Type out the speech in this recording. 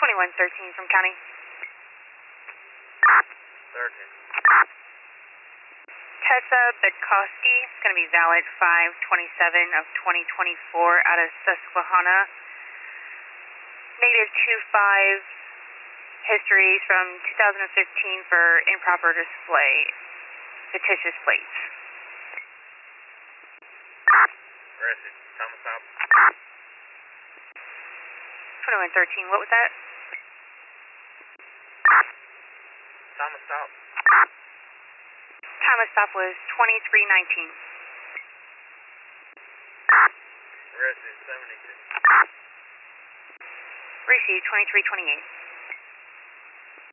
2113 from county. 13. Tessa Bedkowski is going to be valid 5/27 of 2024 out of Susquehanna. Negative 25 histories from 2015 for improper display, fictitious plates. Arrested. Thomas stop. 2113, what was that? Thomas stop. Time of stop was 2319. Arrested. 72. Received 2328.